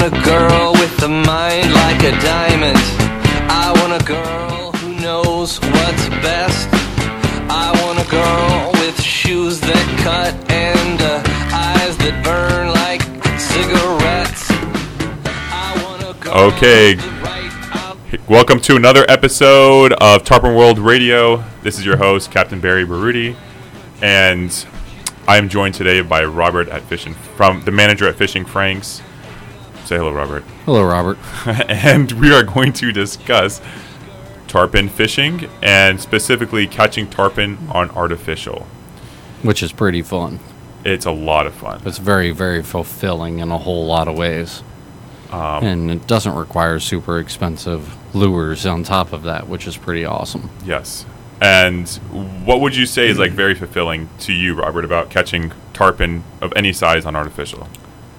a girl with a mind like a diamond. I want a girl who knows what's best. I want a girl with shoes that cut and eyes that burn like cigarettes. I want a girl Okay. Welcome to another episode of Tarpon World Radio. This is your host, Captain Barry Baruti, and I am joined today by Robert at the manager at Fishing Franks. Say hello, Robert. Hello, Robert. And we are going to discuss tarpon fishing and specifically catching tarpon on artificial. Which is pretty fun. It's a lot of fun. It's very, very fulfilling in a whole lot of ways. And it doesn't require super expensive lures on top of that, which is pretty awesome. Yes. And what would you say is like very fulfilling to you, Robert, about catching tarpon of any size on artificial?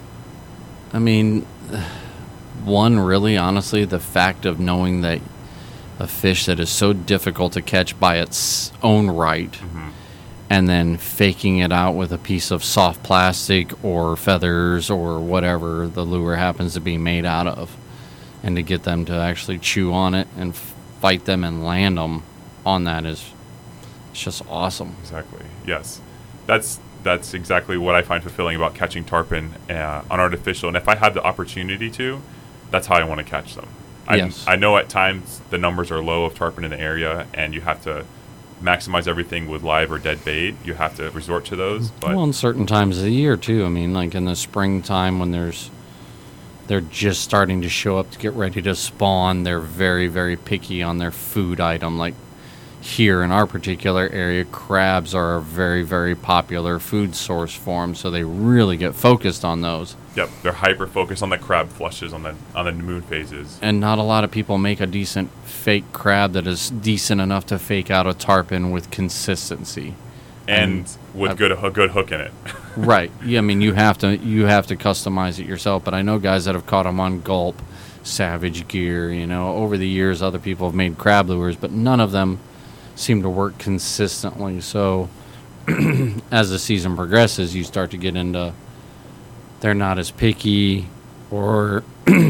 I mean, one, really, honestly, the fact of knowing that a fish that is so difficult to catch by its own right, and then faking it out with a piece of soft plastic or feathers or whatever the lure happens to be made out of, and to get them to actually chew on it and fight them and land them on that it's just awesome. Exactly. Yes. That's exactly what I find fulfilling about catching tarpon on artificial. And if I have the opportunity to, that's how I want to catch them. Yes. I know at times the numbers are low of tarpon in the area, and you have to maximize everything with live or dead bait. You have to resort to those. But Well, in certain times of the year, too. I mean, like in the springtime when they're just starting to show up to get ready to spawn, they're very, very picky on their food item. Like here in our particular area, crabs are a very, very popular food source for them, so they really get focused on those. Yep, they're hyper focused on the crab flushes on the moon phases. And not a lot of people make a decent fake crab that is decent enough to fake out a tarpon with consistency. And with a good hook in it. Right. Yeah, I mean, you have to customize it yourself, but I know guys that have caught them on Gulp, Savage Gear, over the years other people have made crab lures, but none of them seem to work consistently. So as the season progresses, you start to get into they're not as picky, or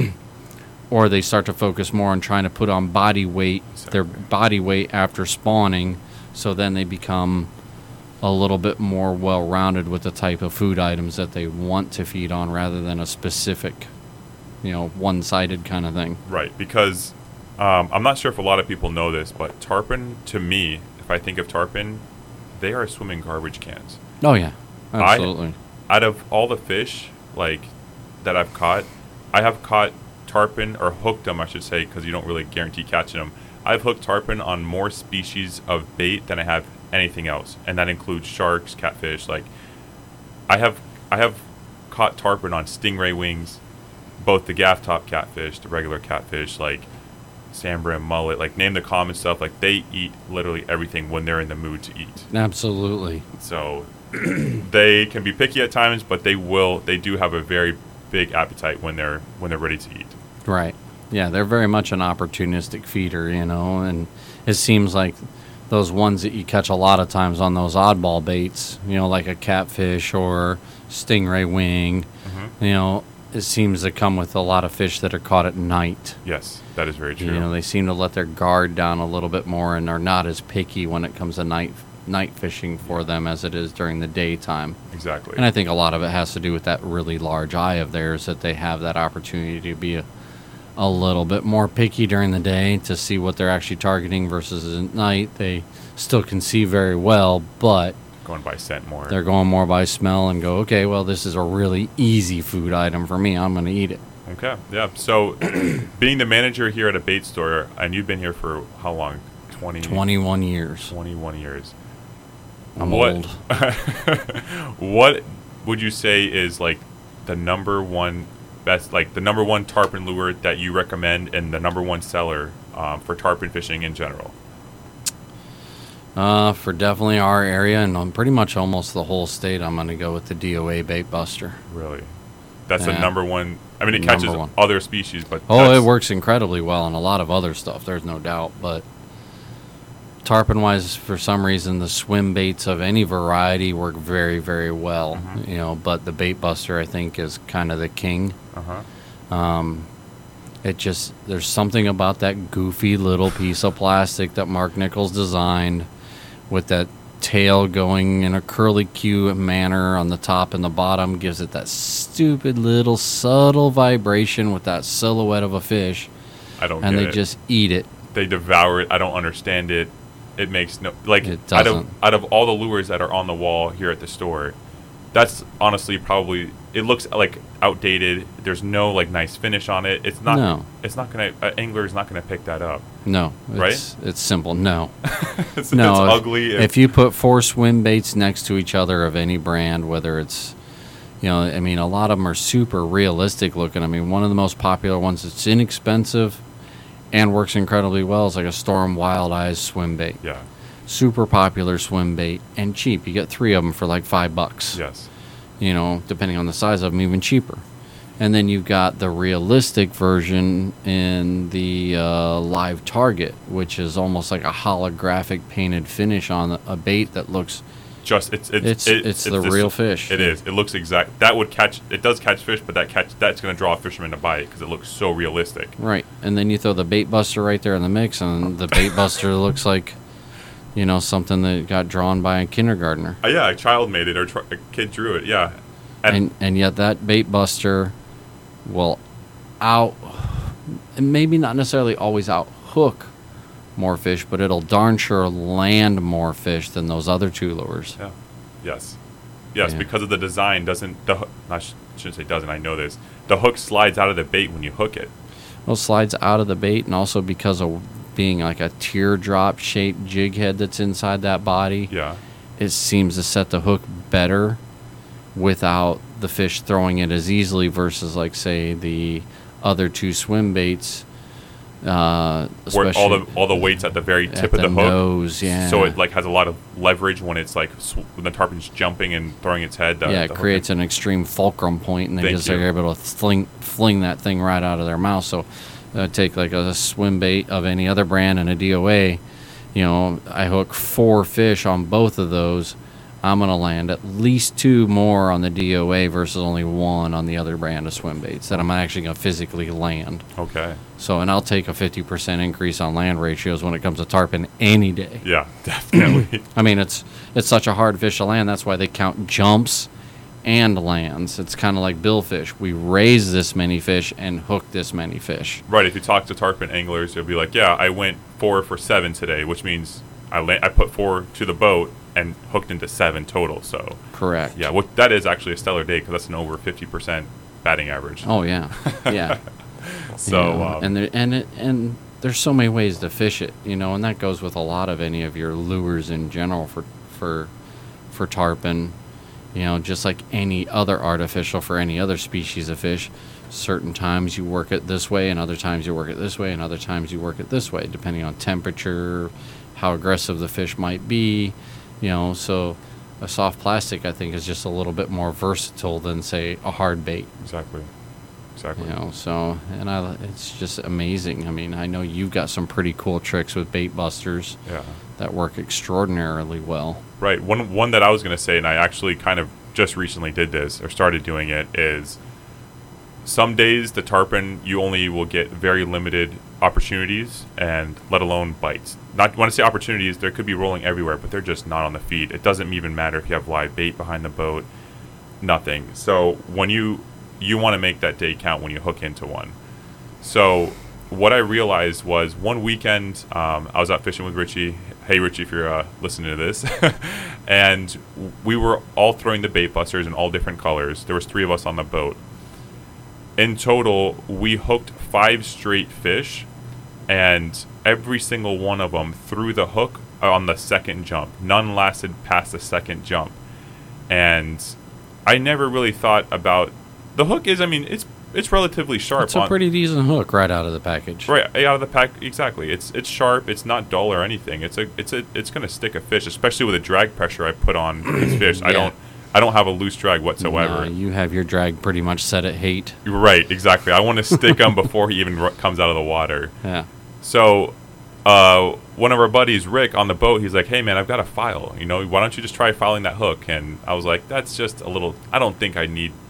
or they start to focus more on trying to put on body weight, their body weight after spawning, so then they become a little bit more well-rounded with the type of food items that they want to feed on rather than a specific, one-sided kind of thing. Right, because I'm not sure if a lot of people know this, but tarpon, to me, if I think of tarpon, they are swimming garbage cans. Oh, yeah. Absolutely. Out of all the fish that I've caught, I have caught tarpon, or hooked them, I should say, because you don't really guarantee catching them. I've hooked tarpon on more species of bait than I have anything else, and that includes sharks, catfish. Like, I have caught tarpon on stingray wings, both the gaff top catfish, the regular catfish, like sand brim, mullet, like name the common stuff. Like, they eat literally everything when they're in the mood to eat. Absolutely. So they can be picky at times, but they do have a very big appetite when they're ready to eat. Right. Yeah, they're very much an opportunistic feeder, and it seems like those ones that you catch a lot of times on those oddball baits, like a catfish or stingray wing, it seems to come with a lot of fish that are caught at night. Yes, that is very true. They seem to let their guard down a little bit more and are not as picky when it comes to night fishing for them as it is during the daytime. Exactly. And I think a lot of it has to do with that really large eye of theirs, that they have that opportunity to be a little bit more picky during the day to see what they're actually targeting versus at night. They still can see very well, but going by scent more. They're going more by smell and go, okay, well, this is a really easy food item for me. I'm going to eat it. Okay, yeah. So being the manager here at a bait store, and you've been here for how long? 21 years. 21 years. I'm old. What would you say is like the number one best, like the number one tarpon lure that you recommend, and the number one seller for tarpon fishing in general? For definitely our area and pretty much almost the whole state, I'm going to go with the DOA Bait Buster. Really? That's the Yeah. number one. I mean, it catches other species, but it works incredibly well on a lot of other stuff. There's no doubt, but tarpon-wise, for some reason, the swim baits of any variety work very, very well. Mm-hmm. You know, but the Bait Buster, I think, is kind of the king. There's something about that goofy little piece of plastic that Mark Nichols designed with that tail going in a curly Q manner on the top and the bottom, gives it that stupid little subtle vibration with that silhouette of a fish. I don't and get they it. just eat it. They devour it. I don't understand it. It makes no, like, It out doesn't. of all the lures that are on the wall here at the store, that's honestly probably, it looks like outdated. There's no like nice finish on it. It's not. No. It's not gonna. An angler is not gonna pick that up. No, Right? It's simple. No, It's no. it's if, ugly. If you put 4 swim baits next to each other of any brand, whether it's, I mean, a lot of them are super realistic looking. I mean, one of the most popular ones that's inexpensive and works incredibly well is like a Storm Wild Eyes swim bait. Yeah. Super popular swim bait and cheap. You get 3 of them for like $5. Yes. Depending on the size of them, even cheaper. And then you've got the realistic version in the Live Target, which is almost like a holographic painted finish on a bait that looks. Just It's the this- real fish. It is. It looks exact. That would catch. It does catch fish, but that's going to draw a fisherman to bite because it looks so realistic. Right. And then you throw the bait buster right there in the mix, and the bait buster looks like, something that got drawn by a kindergartner. Yeah, a child made it or a kid drew it. Yeah. And yet that bait buster will maybe not necessarily always out hook more fish, but it'll darn sure land more fish than those other 2 lures. Yeah. Yes, Yeah. because of the design. I shouldn't say doesn't. I know this. The hook slides out of the bait when you hook it. Well, it slides out of the bait, and also because of being like a teardrop shaped jig head that's inside that body, Yeah. it seems to set the hook better without the fish throwing it as easily versus, like, say, the other 2 swim baits. Where Especially all the weight's at the very tip at of the hook. nose, yeah. So it like has a lot of leverage when it's like when the tarpon's jumping and throwing its head. It creates an extreme fulcrum point, and they Thank just you. are able to fling that thing right out of their mouth. So take like a swim bait of any other brand and a DOA. I hook 4 fish on both of those. I'm going to land at least 2 more on the DOA versus only 1 on the other brand of swim baits that I'm actually going to physically land. Okay. So, and I'll take a 50% increase on land ratios when it comes to tarpon any day. Yeah, definitely. I mean, it's such a hard fish to land. That's why they count jumps and lands. It's kind of like billfish. We raise this many fish and hook this many fish. Right. If you talk to tarpon anglers, they'll be like, "Yeah, I went 4 for 7 today," which means I put 4 to the boat and hooked into 7 total. So Correct. yeah, that is actually a stellar day because that's an over 50% batting average. Oh yeah, yeah. So and there's so many ways to fish it, and that goes with a lot of any of your lures in general for tarpon. Just like any other artificial for any other species of fish. Certain times you work it this way, and other times you work it this way, and other times you work it this way, depending on temperature, how aggressive the fish might be. So a soft plastic, I think, is just a little bit more versatile than, say, a hard bait. exactly. So, and it's just amazing. I mean, I know you've got some pretty cool tricks with bait busters Yeah. that work extraordinarily well. Right. One that I was going to say, and I actually kind of just recently did this or started doing it, is some days the tarpon you only will get very limited opportunities, and let alone bites. Not when I say opportunities, there could be rolling everywhere, but they're just not on the feed. It doesn't even matter if you have live bait behind the boat. Nothing. So when you want to make that day count when you hook into one. So what I realized was one weekend I was out fishing with Richie. Hey, Richie, if you're listening to this. And we were all throwing the bait busters in all different colors. There was 3 of us on the boat. In total, we hooked 5 straight fish, and every single one of them threw the hook on the second jump. None lasted past the second jump. And I never really thought about... The hook is, I mean, it's relatively sharp. It's a pretty decent hook right out of the package. Right out of the pack, exactly. It's sharp. It's not dull or anything. It's going to stick a fish, especially with the drag pressure I put on these fish. Yeah. I don't have a loose drag whatsoever. No, you have your drag pretty much set at hate. Right, exactly. I want to stick him before he even comes out of the water. Yeah. So, one of our buddies, Rick, on the boat, he's like, "Hey man, I've got a file. Why don't you just try filing that hook?" And I was like, "That's just a little. I don't think I need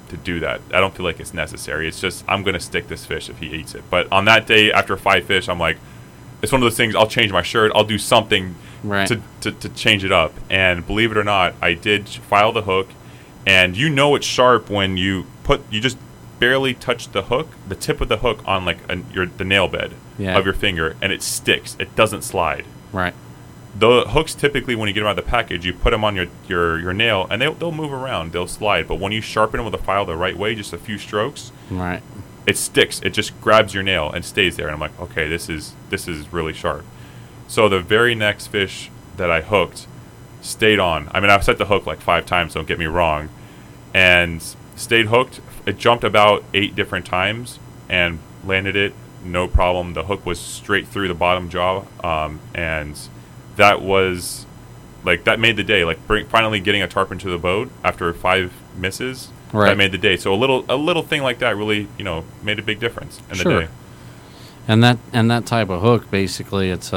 to do that. I don't feel like it's necessary. It's just I'm gonna stick this fish if he eats it. But on that day, after 5 fish, I'm like, it's one of those things. I'll change my shirt. I'll do something Right. to change it up. And believe it or not, I did file the hook, and you know it's sharp when you just barely touch the hook, the tip of the hook on like the nail bed Yeah. of your finger, and it sticks. It doesn't slide. Right. The hooks, typically when you get them out of the package, you put them on your nail and they'll move around, they'll slide. But when you sharpen them with a file the right way, just a few strokes, Right. it sticks. It just grabs your nail and stays there. And I'm like, okay, this is really sharp. So the very next fish that I hooked stayed on. I mean, I've set the hook like 5 times, don't get me wrong, and stayed hooked. It jumped about 8 different times and landed it, no problem. The hook was straight through the bottom jaw, and that was like, that made the day. Like finally getting a tarpon to the boat after 5 misses, Right. that made the day. So a little thing like that really, made a big difference in Sure. the day. And that type of hook, basically, it's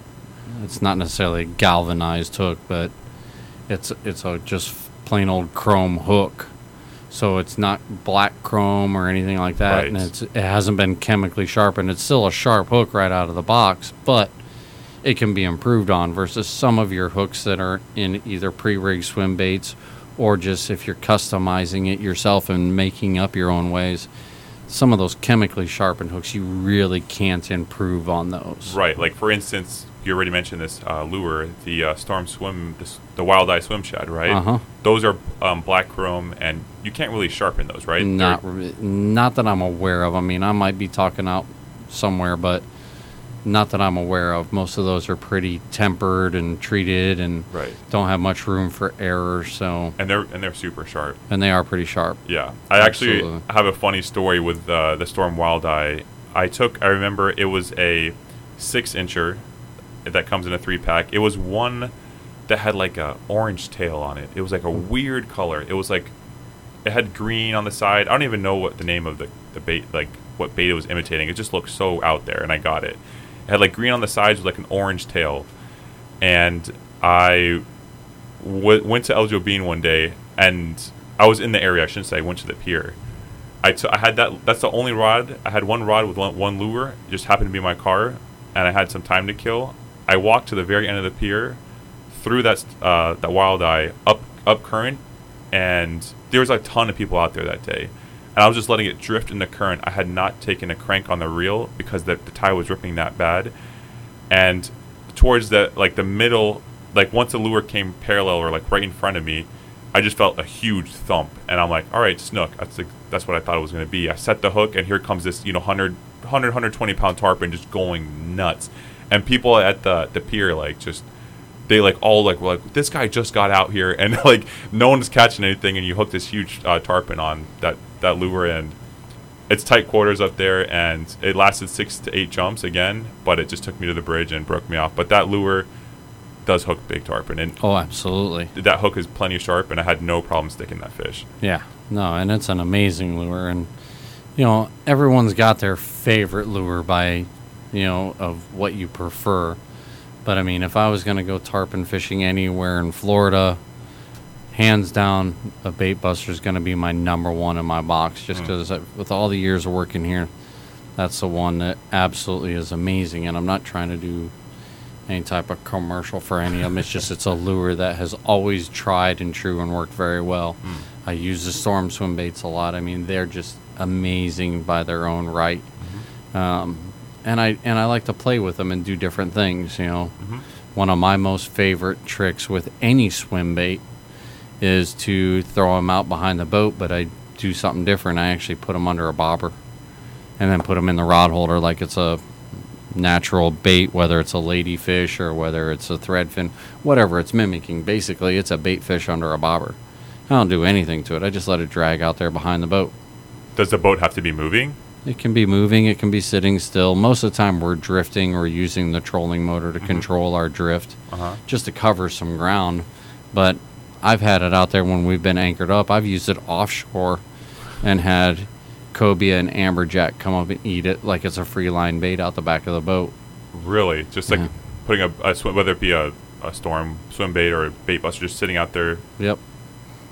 not necessarily a galvanized hook, but it's a just plain old chrome hook. So it's not black chrome or anything like that, and Right. it hasn't been chemically sharpened. It's still a sharp hook right out of the box, but it can be improved on versus some of your hooks that are in either pre-rigged swim baits or just if you're customizing it yourself and making up your own ways. Some of those chemically sharpened hooks, you really can't improve on those. Right. Like, for instance, you already mentioned this lure, the Storm Swim, the Wild Eye Swim Shad, right? Uh-huh. Those are black chrome, and you can't really sharpen those, right? Not that I'm aware of. I mean, I might be talking out somewhere, but not that I'm aware of. Most of those are pretty tempered and treated and Right. don't have much room for error. So, And they're super sharp. and they are pretty sharp. Yeah. I actually Absolutely. have a funny story with the Storm Wild Eye. I remember it was a 6-incher that comes in a 3-pack. It was one that had like a orange tail on it. It was like a weird color. It was like, it had green on the side. I don't even know what the name of the bait, like what bait it was imitating. It just looked so out there, and I got it. It had like green on the sides with like an orange tail. And I went to El Jobin one day, and I was in the area. I shouldn't say I went to the pier. I had that's the only rod. I had one rod with one lure. It just happened to be in my car, and I had some time to kill. I walked to the very end of the pier, through that Wild Eye, up current, and there was a ton of people out there that day. And I was just letting it drift in the current. I had not taken a crank on the reel because the tide was ripping that bad. And towards the middle, like once the lure came parallel or like right in front of me, I just felt a huge thump. And I'm like, all right, snook. That's what I thought it was going to be. I set the hook, and here comes this 120 pound tarpon just going nuts. And people at the pier they all were like, this guy just got out here, and like no one's catching anything, and you hook this huge tarpon on that lure, and it's tight quarters up there, and it lasted 6 to 8 jumps again, but it just took me to the bridge and broke me off. But that lure does hook big tarpon, and Oh, absolutely. that hook is plenty sharp, and I had no problem sticking that fish. Yeah. No, and it's an amazing lure. And, everyone's got their favorite lure by, of what you prefer. But, I mean, if I was going to go tarpon fishing anywhere in Florida, hands down, a bait buster is going to be my number one in my box. Just because with all the years of working here, that's the one that absolutely is amazing. And I'm not trying to do any type of commercial for any of them. It's a lure that has always tried and true and worked very well. I use the Storm swim baits a lot. I mean, they're just amazing by their own right. And I like to play with them and do different things. One of my most favorite tricks with any swim bait is to throw them out behind the boat, but I do something different. I actually put them under a bobber and then put them in the rod holder like it's a natural bait, whether it's a ladyfish or whether it's a threadfin, whatever it's mimicking. Basically, it's a bait fish under a bobber. I don't do anything to it. I just let it drag out there behind the boat. Does the boat have to be moving? It can be moving. It can be sitting still. Most of the time, we're drifting or using the trolling motor to control our drift, just to cover some ground. But I've had it out there when we've been anchored up. I've used it offshore and had cobia and amberjack come up and eat it like it's a free line bait out the back of the boat. Really? Just like putting a swim, whether it be a storm swim bait or a bait buster, just sitting out there. Yep.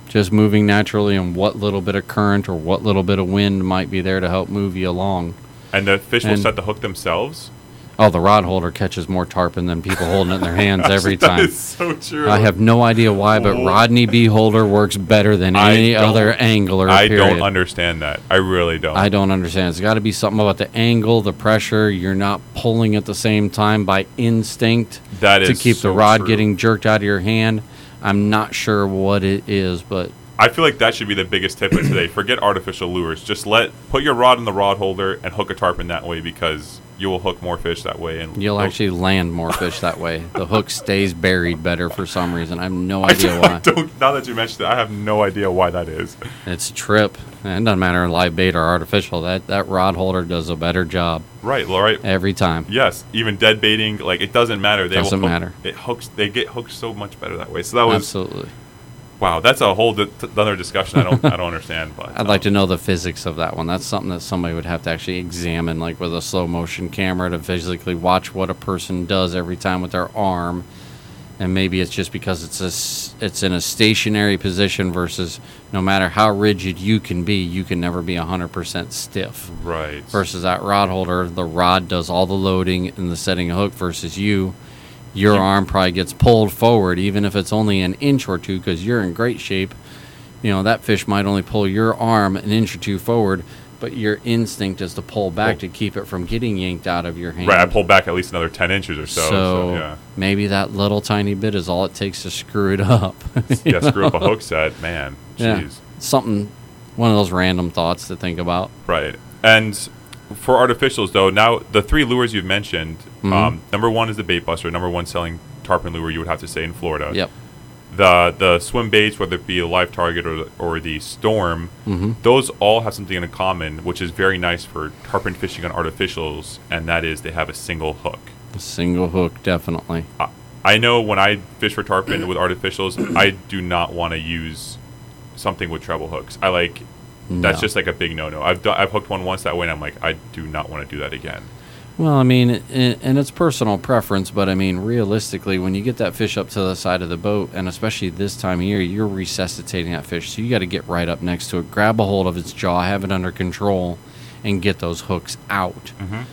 just moving naturally, and what little bit of current or what little bit of wind might be there to help move you along. And the fish will And- set the hook themselves? Oh, the rod holder catches more tarpon than people holding it in their hands every That time. is so true. I have no idea why, but Rodney B. Holder works better than any other angler. I period. don't understand that. I really don't. I don't understand. It's got to be something about the angle, the pressure. You're not pulling at the same time by instinct That to is keep the so rod true. getting jerked out of your hand. I'm not sure what it is, but I feel like that should be the biggest tip of today. Forget artificial lures. Just put your rod in the rod holder and hook a tarpon that way, because you will hook more fish that way. And you'll actually land more fish that way. The hook stays buried better for some reason. I have no idea why. Now that you mentioned it, I have no idea why that is. It's a trip. It doesn't matter live bait or artificial. That rod holder does a better job Right, right. every time. Yes, even dead baiting, like, it doesn't matter. Doesn't matter. It hooks. They get hooked so much better that way. So that was Absolutely. wow. That's a whole another discussion. I don't understand. But I'd like to know the physics of that one. That's something that somebody would have to actually examine, like with a slow motion camera, to physically watch what a person does every time with their arm. And maybe it's just because it's in a stationary position versus no matter how rigid you can be, you can never be 100% stiff. right. Versus that rod holder, the rod does all the loading and the setting a hook versus you. Your arm probably gets pulled forward, even if it's only an inch or two, because you're in great shape. You know, that fish might only pull your arm an inch or two forward, but your instinct is to pull back to keep it from getting yanked out of your hand. Right, I pulled back at least another 10 inches or so. So yeah. Maybe that little tiny bit is all it takes to screw it up. Yeah, screw up a hook set, man. Yeah. Jeez. Something, one of those random thoughts to think about. Right. And for artificials, though, now the three lures you've mentioned, number one is the bait buster, number one selling tarpon lure, you would have to say, in Florida. Yep. The swim baits, whether it be a live target or the storm, those all have something in common, which is very nice for tarpon fishing on artificials, and that is they have a single hook. A single hook, definitely. I know when I fish for tarpon with artificials, I do not want to use something with treble hooks. That's No. just like a big no-no. I've hooked one once that way, and I'm like, I do not want to do that again. Well, I mean, and it's personal preference, but I mean, realistically, when you get that fish up to the side of the boat, and especially this time of year, you're resuscitating that fish, so you got to get right up next to it, grab a hold of its jaw, have it under control, and get those hooks out.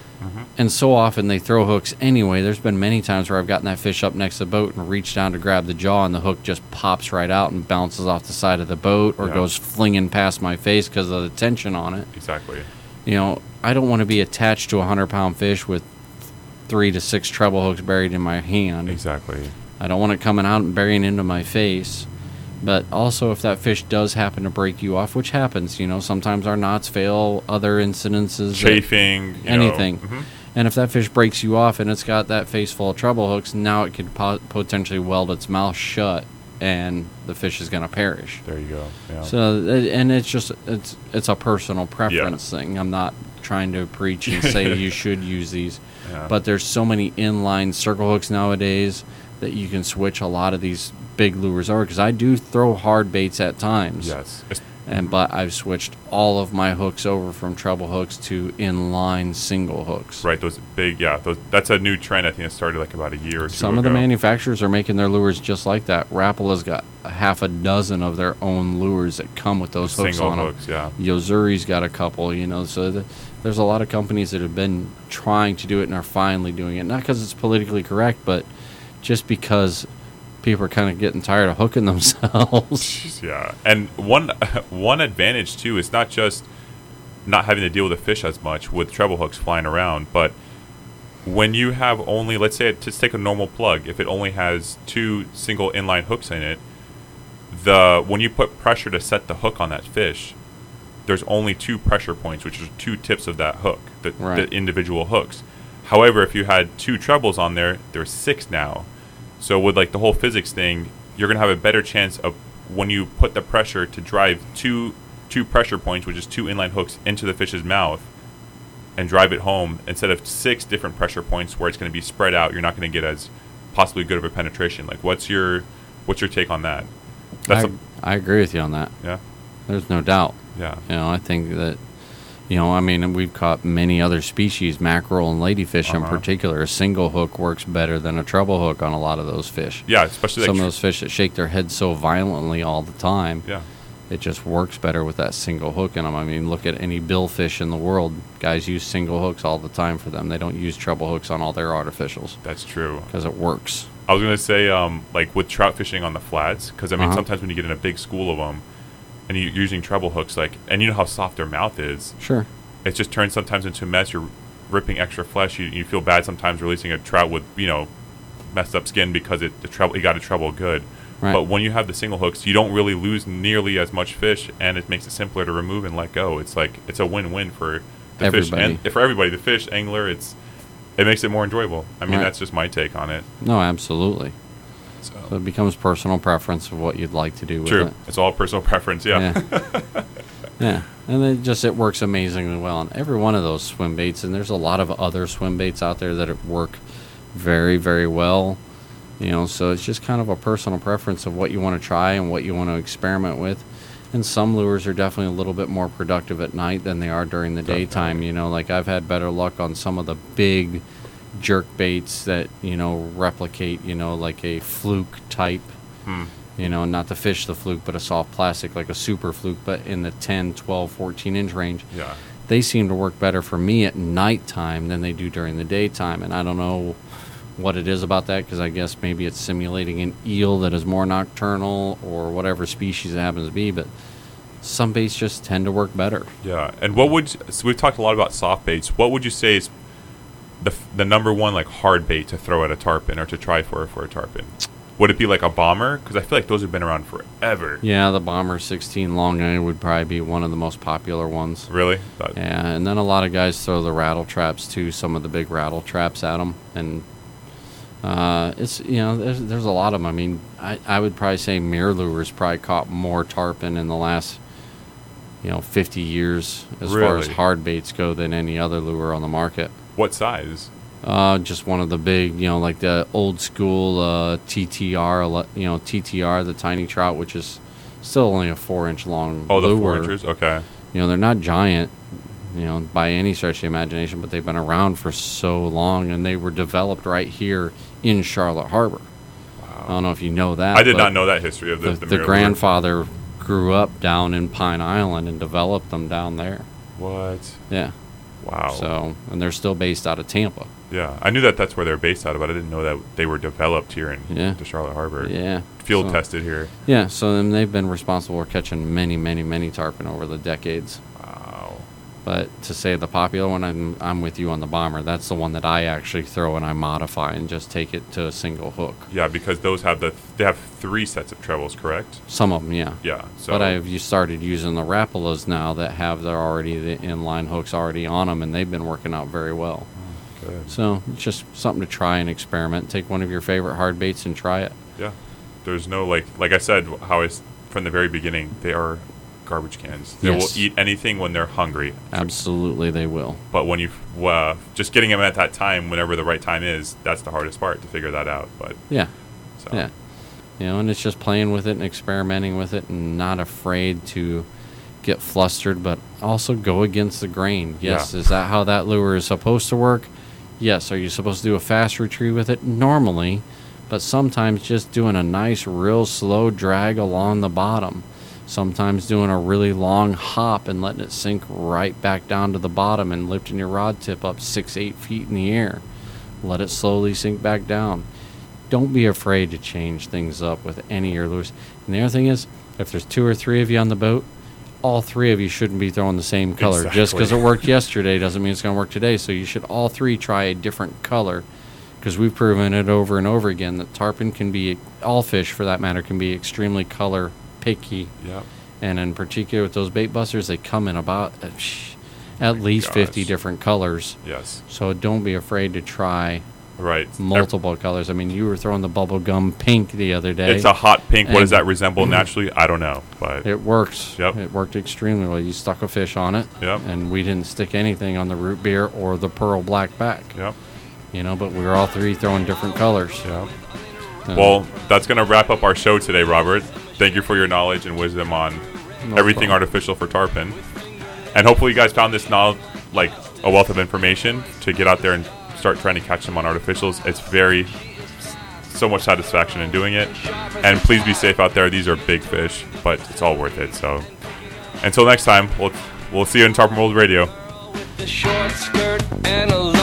And so often they throw hooks anyway. There's been many times where I've gotten that fish up next to the boat and reached down to grab the jaw, and the hook just pops right out and bounces off the side of the boat or Yeah. goes flinging past my face because of the tension on it. Exactly. You know, I don't want to be attached to a 100-pound fish with 3 to 6 treble hooks buried in my hand. Exactly. I don't want it coming out and burying into my face. But also, if that fish does happen to break you off, which happens, you know, sometimes our knots fail, other incidences, Chafing, anything. You know. And if that fish breaks you off and it's got that face full of treble hooks, now it could potentially weld its mouth shut, and the fish is going to perish. There you go. Yeah. So, and it's just it's a personal preference thing. I'm not trying to preach and say you should use these, Yeah. but there's so many inline circle hooks nowadays that you can switch a lot of these big lures over. Because I do throw hard baits at times, Yes. but I've switched all of my hooks over from treble hooks to inline single hooks. Right. Those big. Yeah. That's a new trend. I think it started like about a year or two Some ago. of the manufacturers are making their lures just like that. Rappala's got a half a dozen of their own lures that come with those hooks Single on them. hooks. Yeah. Yozuri's got a couple, you know. So there's a lot of companies that have been trying to do it and are finally doing it. Not because it's politically correct, but just because people are kind of getting tired of hooking themselves. Yeah. And one advantage too is not just not having to deal with the fish as much with treble hooks flying around, but when you have only, let's say, just take a normal plug, if it only has 2 single inline hooks in it, when you put pressure to set the hook on that fish, there's only 2 pressure points, which are 2 tips of that hook, the individual hooks. However, if you had 2 trebles on there, there's 6 now. So with like the whole physics thing, you're gonna have a better chance of when you put the pressure to drive two pressure points, which is 2 inline hooks, into the fish's mouth and drive it home, instead of 6 different pressure points where it's going to be spread out. You're not going to get as possibly good of a penetration. Like, what's your take on that? I agree with you on that. Yeah. There's no doubt. Yeah. You know, I think that You know, I mean, and we've caught many other species, mackerel and ladyfish in particular. A single hook works better than a treble hook on a lot of those fish. Yeah, especially some of those fish that shake their heads so violently all the time. Yeah. It just works better with that single hook in them. I mean, look at any billfish in the world. Guys use single hooks all the time for them. They don't use treble hooks on all their artificials. That's true. Because it works. I was going to say, like with trout fishing on the flats, because I mean, sometimes when you get in a big school of them, and you're using treble hooks, like, and you know how soft their mouth is. Sure. It just turns sometimes into a mess. You're ripping extra flesh. You feel bad sometimes releasing a trout with, you know, messed up skin because you got a treble good. Right. But when you have the single hooks, you don't really lose nearly as much fish, and it makes it simpler to remove and let go. It's like it's a win-win for the fish and for everybody. The fish, angler, it makes it more enjoyable. I mean, that's just my take on it. No, absolutely. So it becomes personal preference of what you'd like to do with it. True. It's all personal preference, yeah. Yeah. And it works amazingly well on every one of those swim baits, and there's a lot of other swim baits out there that work very, very well. You know, so it's just kind of a personal preference of what you want to try and what you want to experiment with. And some lures are definitely a little bit more productive at night than they are during the daytime. You know, like I've had better luck on some of the big jerk baits that, you know, replicate, you know, like a fluke type. You know, not to fish the fluke, but a soft plastic like a super fluke, but in the 10, 12, 14-inch range. Yeah. They seem to work better for me at nighttime than they do during the daytime. And I don't know what it is about that, because I guess maybe it's simulating an eel that is more nocturnal or whatever species it happens to be, but some baits just tend to work better. Yeah. And so we've talked a lot about soft baits. What would you say is the number one like hard bait to throw at a tarpon or to try for a tarpon? Would it be like a bomber? Because I feel like those have been around forever. Yeah, the bomber 16 long eye would probably be one of the most popular ones. Really? Yeah, and then a lot of guys throw the rattle traps too, some of the big rattle traps at them. And it's, you know, there's a lot of them. I mean, I would probably say MirrOlures probably caught more tarpon in the last, you know, 50 years as far as hard baits go than any other lure on the market. What size? Just one of the big, you know, like the old school TTR, you know, TTR, the tiny trout, which is still only a 4-inch long lure. The 4 inches? Okay. You know, they're not giant, you know, by any stretch of the imagination, but they've been around for so long, and they were developed right here in Charlotte Harbor. Wow. I don't know if you know that. I did not know that history of the grandfather grew up down in Pine Island and developed them down there. What? Yeah. Wow. So, and they're still based out of Tampa. Yeah, I knew that's where they're based out of, but I didn't know that they were developed here in the Charlotte Harbor. Yeah. Field tested here. Yeah, so then they've been responsible for catching many, many, many tarpon over the decades. Wow. But to say the popular one, I'm with you on the bomber. That's the one that I actually throw and I modify and just take it to a single hook. Yeah, because those have they have 3 sets of trebles, correct? Some of them, yeah. Yeah. So. But I've started using the Rapalas now that have the inline hooks already on them, and they've been working out very well. Good. So it's just something to try and experiment. Take one of your favorite hard baits and try it. Yeah. There's no, like I said, from the very beginning, they are garbage cans. They will eat anything when they're hungry. Absolutely, they will. But when you just getting them at that time, whenever the right time is, that's the hardest part to figure that out. But yeah, you know, and it's just playing with it and experimenting with it, and not afraid to get flustered, but also go against the grain. Yes, is that how that lure is supposed to work? Yes. Are you supposed to do a fast retrieve with it? Normally, but sometimes just doing a nice, real slow drag along the bottom. Sometimes doing a really long hop and letting it sink right back down to the bottom and lifting your rod tip up 6-8 feet in the air. Let it slowly sink back down. Don't be afraid to change things up with any of your lures. And the other thing is, if there's 2 or 3 of you on the boat, all 3 of you shouldn't be throwing the same color. Exactly. Just because it worked yesterday doesn't mean it's going to work today. So you should all 3 try a different color, because we've proven it over and over again that tarpon can be, all fish for that matter, can be extremely color picky. Yep. And in particular with those bait busters, they come in about at least 50 different colors. Yes. So don't be afraid to try Right. multiple colors. I mean, you were throwing the bubblegum pink the other day. It's a hot pink. What does that resemble naturally? I don't know, but it works. Yep. It worked extremely well. You stuck a fish on it. Yep. And we didn't stick anything on the root beer or the pearl black back. Yep. You know, but we were all 3 throwing different colors. Yep. Well, that's going to wrap up our show today, Robert. Thank you for your knowledge and wisdom on everything artificial for tarpon. And hopefully you guys found this now like a wealth of information to get out there and start trying to catch them on artificials. It's so much satisfaction in doing it. And please be safe out there. These are big fish, but it's all worth it. So until next time, we'll see you in Tarpon World Radio. With the short skirt and a